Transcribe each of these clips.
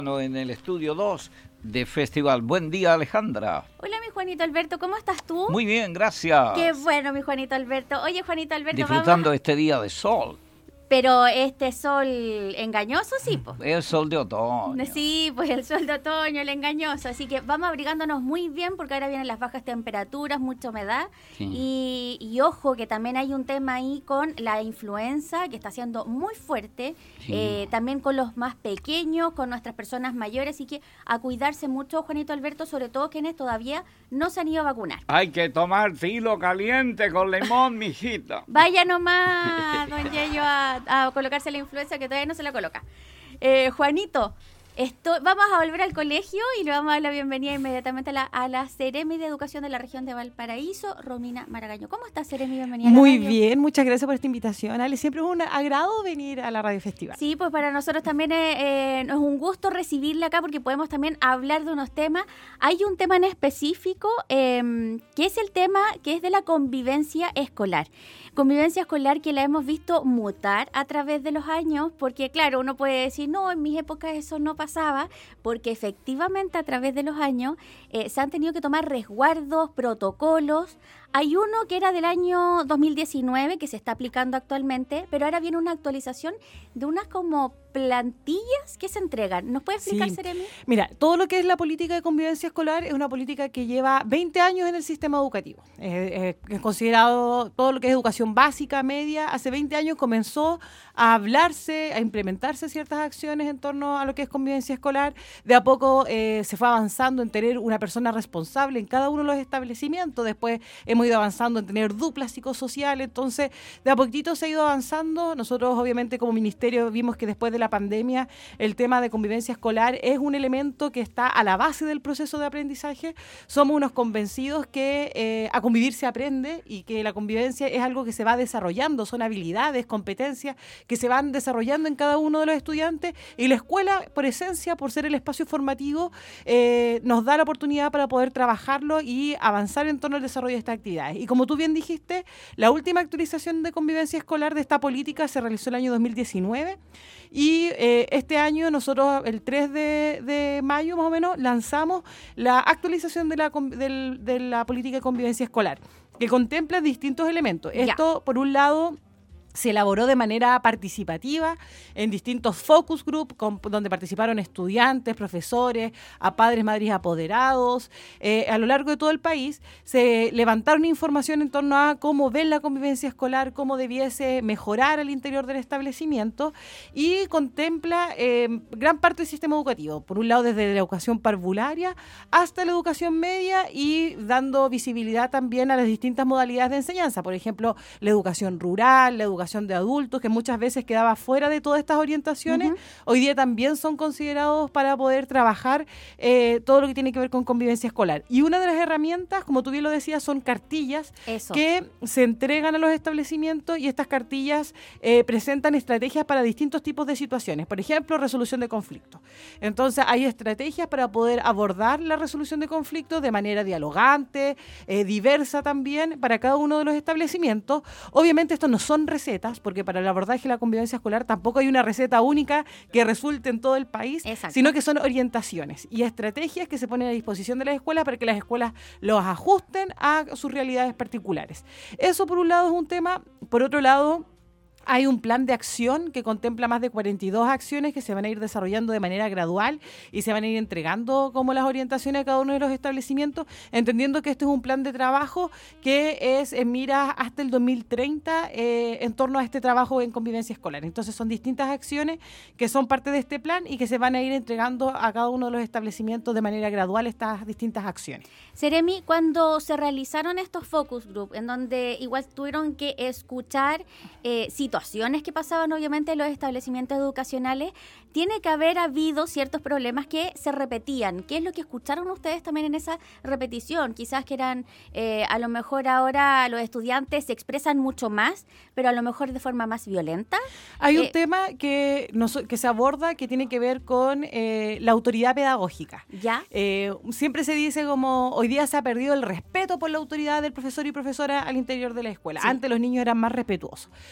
En el estudio 2 de Festival. Buen día, Alejandra. Hola, mi Juanito Alberto, ¿cómo estás tú? Muy bien, gracias. Qué bueno, mi Juanito Alberto. Oye, Juanito Alberto, disfrutando este día de sol. Pero este sol engañoso, sí, pues. El sol de otoño. Sí, pues el sol de otoño, el engañoso. Así que vamos abrigándonos muy bien porque ahora vienen las bajas temperaturas, mucha humedad. Sí. Y ojo que también hay un tema ahí con la influenza que está siendo muy fuerte. Sí. También con los más pequeños, con nuestras personas mayores. Así que a cuidarse mucho, Juanito Alberto, sobre todo quienes todavía no se han ido a vacunar. Hay que tomar filo caliente con limón, mijita. Vaya nomás, don Yeyo, a colocarse la influenza que todavía no se la coloca. Juanito, vamos a volver al colegio y le vamos a dar la bienvenida inmediatamente a la Seremi de Educación de la región de Valparaíso, Romina Maragaño. ¿Cómo estás, Seremi? Bienvenida. Muy bien, muchas gracias por esta invitación, Ale. Siempre es un agrado venir a la Radio Festival. Sí, pues para nosotros también es un gusto recibirla acá porque podemos también hablar de unos temas. Hay un tema en específico que es el tema que es de la convivencia escolar. Convivencia escolar que la hemos visto mutar a través de los años, porque claro, uno puede decir, no, en mis épocas eso no pasaba, porque efectivamente a través de los años se han tenido que tomar resguardos, protocolos. Hay uno que era del año 2019 que se está aplicando actualmente, pero ahora viene una actualización de unas como plantillas que se entregan. ¿Nos puede explicar, sí, Seremi? Mira, todo lo que es la política de convivencia escolar es una política que lleva 20 años en el sistema educativo. Es considerado todo lo que es educación básica, media. Hace 20 años comenzó a hablarse, a implementarse ciertas acciones en torno a lo que es convivencia escolar. De a poco se fue avanzando en tener una persona responsable en cada uno de los establecimientos. Después hemos ido avanzando en tener duplas psicosociales. Entonces, de a poquito se ha ido avanzando. Nosotros, obviamente, como ministerio, vimos que después de la pandemia, el tema de convivencia escolar es un elemento que está a la base del proceso de aprendizaje. Somos unos convencidos que a convivir se aprende y que la convivencia es algo que se va desarrollando, son habilidades, competencias que se van desarrollando en cada uno de los estudiantes, y la escuela, por esencia, por ser el espacio formativo, nos da la oportunidad para poder trabajarlo y avanzar en torno al desarrollo de estas actividades. Y como tú bien dijiste, la última actualización de convivencia escolar de esta política se realizó el año 2019 y este año nosotros el 3 de mayo más o menos lanzamos la actualización de la política de convivencia escolar, que contempla distintos elementos. Esto, por un lado, se elaboró de manera participativa en distintos focus group donde participaron estudiantes, profesores, a padres, madres apoderados. A lo largo de todo el país se levantaron información en torno a cómo ven la convivencia escolar, cómo debiese mejorar al interior del establecimiento, y contempla gran parte del sistema educativo. Por un lado, desde la educación parvularia hasta la educación media, y dando visibilidad también a las distintas modalidades de enseñanza. Por ejemplo, la educación rural, la educación de adultos, que muchas veces quedaba fuera de todas estas orientaciones, hoy día también son considerados para poder trabajar todo lo que tiene que ver con convivencia escolar. Y una de las herramientas, como tú bien lo decías, son cartillas que se entregan a los establecimientos, y estas cartillas presentan estrategias para distintos tipos de situaciones. Por ejemplo, resolución de conflictos. Entonces, hay estrategias para poder abordar la resolución de conflictos de manera dialogante, diversa también, para cada uno de los establecimientos. Obviamente, estos no son recetas, porque para el abordaje de la convivencia escolar tampoco hay una receta única que resulte en todo el país, sino que son orientaciones y estrategias que se ponen a disposición de las escuelas para que las escuelas los ajusten a sus realidades particulares. Eso, por un lado, es un tema. Por otro lado, hay un plan de acción que contempla más de 42 acciones que se van a ir desarrollando de manera gradual y se van a ir entregando como las orientaciones a cada uno de los establecimientos, entendiendo que este es un plan de trabajo que es en miras hasta el 2030 en torno a este trabajo en convivencia escolar. Entonces, son distintas acciones que son parte de este plan y que se van a ir entregando a cada uno de los establecimientos de manera gradual, estas distintas acciones. Seremi, cuando se realizaron estos focus group, en donde igual tuvieron que escuchar situaciones que pasaban obviamente en los establecimientos educacionales, tiene que haber habido ciertos problemas que se repetían. ¿Qué es lo que escucharon ustedes también en esa repetición? Quizás que eran, a lo mejor ahora los estudiantes se expresan mucho más, pero a lo mejor de forma más violenta. Hay un tema que se aborda que tiene que ver con la autoridad pedagógica. ¿Ya? Siempre se dice como hoy día se ha perdido el respeto por la autoridad del profesor y profesora al interior de la escuela. Sí. Antes los niños eran más respetuosos. Entonces,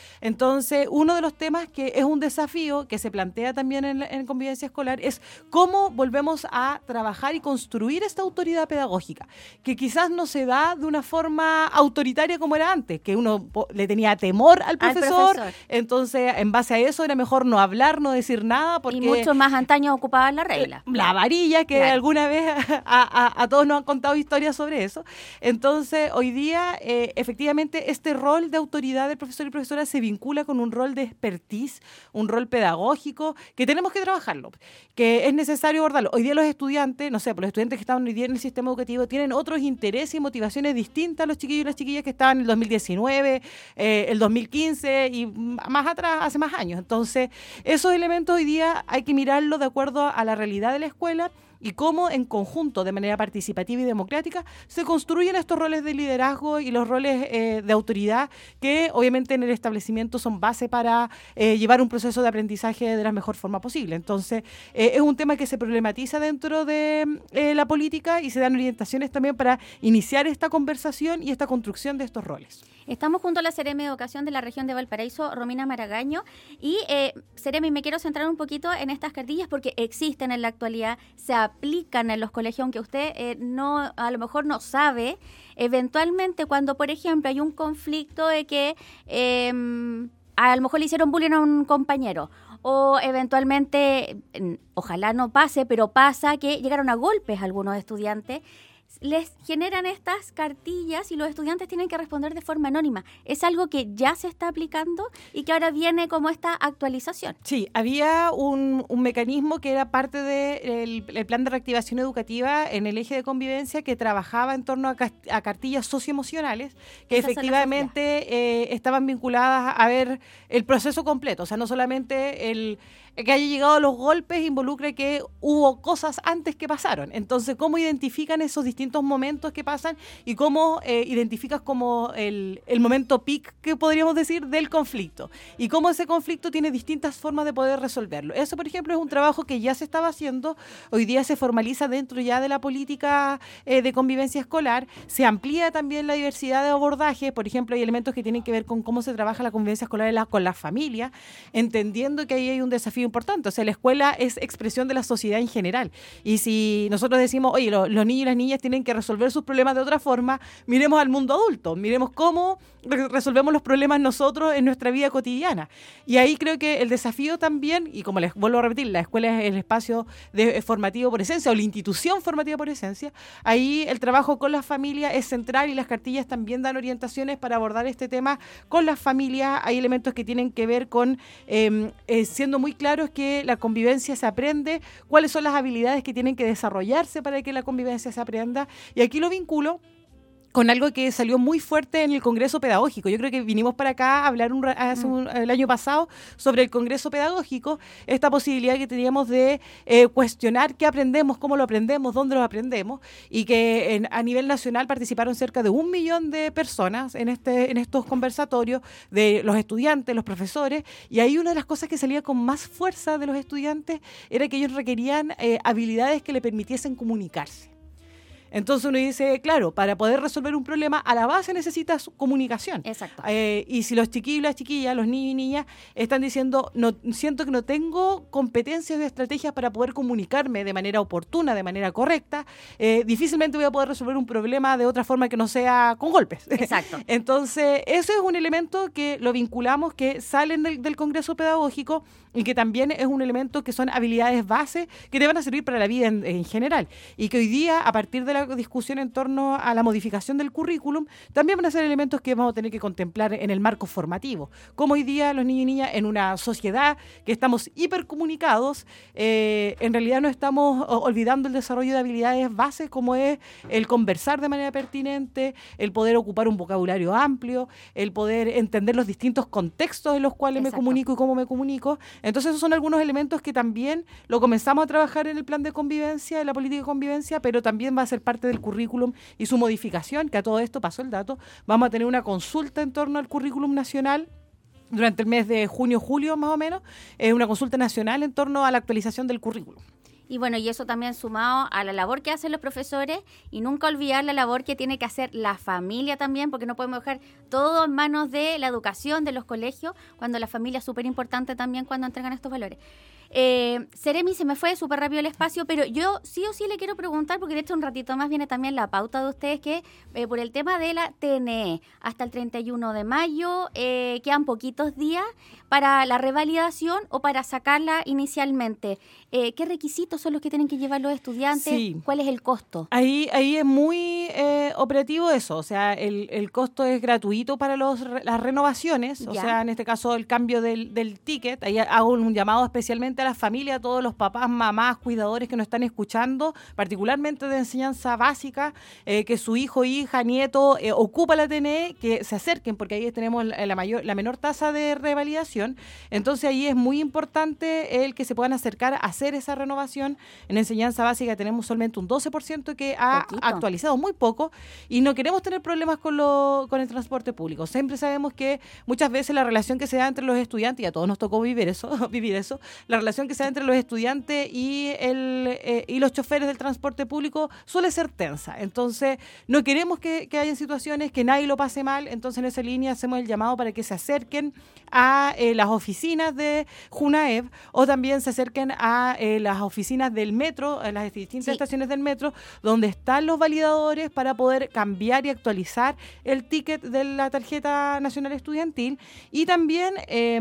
Entonces, uno de los temas que es un desafío que se plantea también en convivencia escolar es cómo volvemos a trabajar y construir esta autoridad pedagógica, que quizás no se da de una forma autoritaria como era antes, que uno le tenía temor al profesor. Entonces, en base a eso era mejor no hablar, no decir nada. Porque y mucho más antaño ocupaban la regla. La varilla, que alguna vez a todos nos han contado historias sobre eso. Entonces, hoy día, efectivamente, este rol de autoridad del profesor y profesora se vincula con un rol de expertise, un rol pedagógico, que tenemos que trabajarlo, que es necesario abordarlo. Hoy día los estudiantes, no sé, los estudiantes que estaban hoy día en el sistema educativo tienen otros intereses y motivaciones distintas a los chiquillos y las chiquillas que estaban en el 2019, el 2015 y más atrás, hace más años. Entonces, esos elementos hoy día hay que mirarlo de acuerdo a la realidad de la escuela y cómo en conjunto, de manera participativa y democrática, se construyen estos roles de liderazgo y los roles de autoridad que obviamente en el establecimiento son base para llevar un proceso de aprendizaje de la mejor forma posible. Entonces, es un tema que se problematiza dentro de la política y se dan orientaciones también para iniciar esta conversación y esta construcción de estos roles. Estamos junto a la Seremi de Educación de la región de Valparaíso, Romina Maragaño, y Seremi, me quiero centrar un poquito en estas cartillas porque existen en la actualidad, se aplican en los colegios, aunque usted a lo mejor no sabe, eventualmente cuando, por ejemplo, hay un conflicto de que a lo mejor le hicieron bullying a un compañero, o eventualmente, ojalá no pase, pero pasa que llegaron a golpes a algunos estudiantes, les generan estas cartillas y los estudiantes tienen que responder de forma anónima. Es algo que ya se está aplicando y que ahora viene como esta actualización. Sí, había un mecanismo que era parte del plan de reactivación educativa en el eje de convivencia que trabajaba en torno a cartillas socioemocionales que efectivamente estaban vinculadas a ver el proceso completo. O sea, no solamente el que haya llegado a los golpes involucra que hubo cosas antes que pasaron. Entonces, ¿cómo identifican esos distintos momentos que pasan y cómo identificas como el momento peak, que podríamos decir, del conflicto? Y cómo ese conflicto tiene distintas formas de poder resolverlo. Eso, por ejemplo, es un trabajo que ya se estaba haciendo. Hoy día se formaliza dentro ya de la política de convivencia escolar. Se amplía también la diversidad de abordajes. Por ejemplo, hay elementos que tienen que ver con cómo se trabaja la convivencia escolar con la familia, entendiendo que ahí hay un desafío importante. O sea, la escuela es expresión de la sociedad en general. Y si nosotros decimos, oye, los niños y las niñas tienen que resolver sus problemas de otra forma, miremos al mundo adulto, miremos cómo resolvemos los problemas nosotros en nuestra vida cotidiana. Y ahí creo que el desafío también, y como les vuelvo a repetir, la escuela es el espacio formativo por esencia, o la institución formativa por esencia, ahí el trabajo con las familias es central y las cartillas también dan orientaciones para abordar este tema con las familias. Hay elementos que tienen que ver con siendo muy claros que la convivencia se aprende, cuáles son las habilidades que tienen que desarrollarse para que la convivencia se aprenda. Y aquí lo vinculo con algo que salió muy fuerte en el Congreso Pedagógico. Yo creo que vinimos para acá a hablar el año pasado sobre el Congreso Pedagógico, esta posibilidad que teníamos de cuestionar qué aprendemos, cómo lo aprendemos, dónde lo aprendemos, y que a nivel nacional participaron cerca de 1 millón de personas en estos conversatorios, de los estudiantes, los profesores, y ahí una de las cosas que salía con más fuerza de los estudiantes era que ellos requerían habilidades que le permitiesen comunicarse. Entonces uno dice, claro, para poder resolver un problema, a la base necesitas comunicación. Exacto. Y si los chiquillos y las chiquillas, los niños y niñas, están diciendo, no, siento que no tengo competencias de estrategias para poder comunicarme de manera oportuna, de manera correcta, difícilmente voy a poder resolver un problema de otra forma que no sea con golpes. Exacto. Entonces, eso es un elemento que lo vinculamos, que salen del Congreso Pedagógico y que también es un elemento que son habilidades base que te van a servir para la vida en general. Y que hoy día, a partir de la discusión en torno a la modificación del currículum, también van a ser elementos que vamos a tener que contemplar en el marco formativo. Como hoy día los niños y niñas en una sociedad que estamos hipercomunicados, en realidad no estamos olvidando el desarrollo de habilidades bases como es el conversar de manera pertinente, el poder ocupar un vocabulario amplio, el poder entender los distintos contextos en los cuales me comunico y cómo me comunico. Entonces esos son algunos elementos que también lo comenzamos a trabajar en el plan de convivencia, en la política de convivencia, pero también va a ser parte del currículum y su modificación, que a todo esto pasó el dato. Vamos a tener una consulta en torno al currículum nacional durante el mes de junio-julio más o menos, una consulta nacional en torno a la actualización del currículum. Y bueno, y eso también sumado a la labor que hacen los profesores y nunca olvidar la labor que tiene que hacer la familia también, porque no podemos dejar todo en manos de la educación, de los colegios, cuando la familia es súper importante también cuando entregan estos valores. Seremi, se me fue súper rápido el espacio, pero yo sí o sí le quiero preguntar, porque de hecho un ratito más viene también la pauta de ustedes, que por el tema de la TNE, hasta el 31 de mayo quedan poquitos días para la revalidación o para sacarla inicialmente. ¿Qué requisitos son los que tienen que llevar los estudiantes? Sí. ¿Cuál es el costo? Ahí es muy operativo eso, o sea, el costo es gratuito para las renovaciones, o sea, en este caso el cambio del ticket. Ahí hago un llamado especialmente a las familias, a todos los papás, mamás, cuidadores que nos están escuchando, particularmente de enseñanza básica, que su hijo, hija, nieto ocupa la TNE, que se acerquen, porque ahí tenemos la menor tasa de revalidación. Entonces ahí es muy importante el que se puedan acercar a hacer esa renovación. En enseñanza básica tenemos solamente un 12% que ha actualizado, muy poco, y no queremos tener problemas con el transporte público. Siempre sabemos que muchas veces la relación que se da entre los estudiantes, y a todos nos tocó vivir eso, la relación que se da entre los estudiantes y los choferes del transporte público suele ser tensa. Entonces, no queremos que haya situaciones que nadie lo pase mal. Entonces, en esa línea hacemos el llamado para que se acerquen a las oficinas de JUNAEV o también se acerquen a las oficinas del metro, a las distintas estaciones del metro, donde están los validadores para poder cambiar y actualizar el ticket de la tarjeta nacional estudiantil. Y también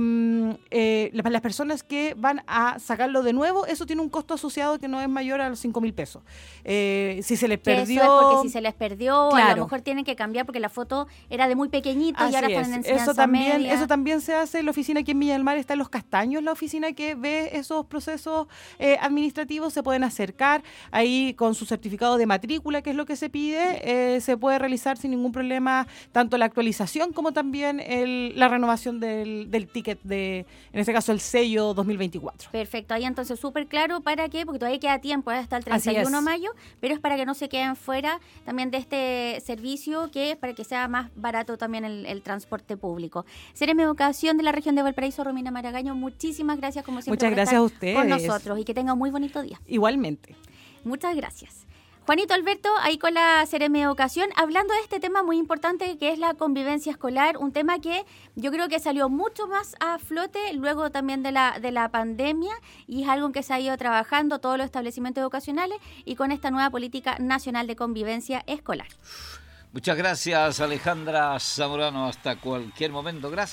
las personas que van a sacarlo de nuevo, eso tiene un costo asociado que no es mayor a los 5.000 pesos. Si se les perdió... Eso es porque si se les perdió, claro, a lo mejor tienen que cambiar porque la foto era de muy pequeñito. Así y ahora es. están en enseñanza media. Eso también se hace en la oficina aquí en Viña del Mar, está en Los Castaños, la oficina que ve esos procesos administrativos. Se pueden acercar ahí con su certificado de matrícula, que es lo que se pide, se puede realizar sin ningún problema tanto la actualización como también la renovación del ticket en este caso el sello 2024. Perfecto, ahí entonces súper claro para qué, porque todavía queda tiempo hasta el 31 de mayo, pero es para que no se queden fuera también de este servicio, que es para que sea más barato también el transporte público. Seremi Educación de la región de Valparaíso, Romina Maragaño, muchísimas gracias como siempre. Muchas gracias a ustedes. Con nosotros y que tenga un muy bonito día. Igualmente. Muchas gracias. Juanito Alberto, ahí con la Seremi Educación, hablando de este tema muy importante que es la convivencia escolar, un tema que yo creo que salió mucho más a flote luego también de la pandemia y es algo en que se ha ido trabajando todos los establecimientos educacionales y con esta nueva política nacional de convivencia escolar. Muchas gracias, Alejandra Zamorano. Hasta cualquier momento. Gracias.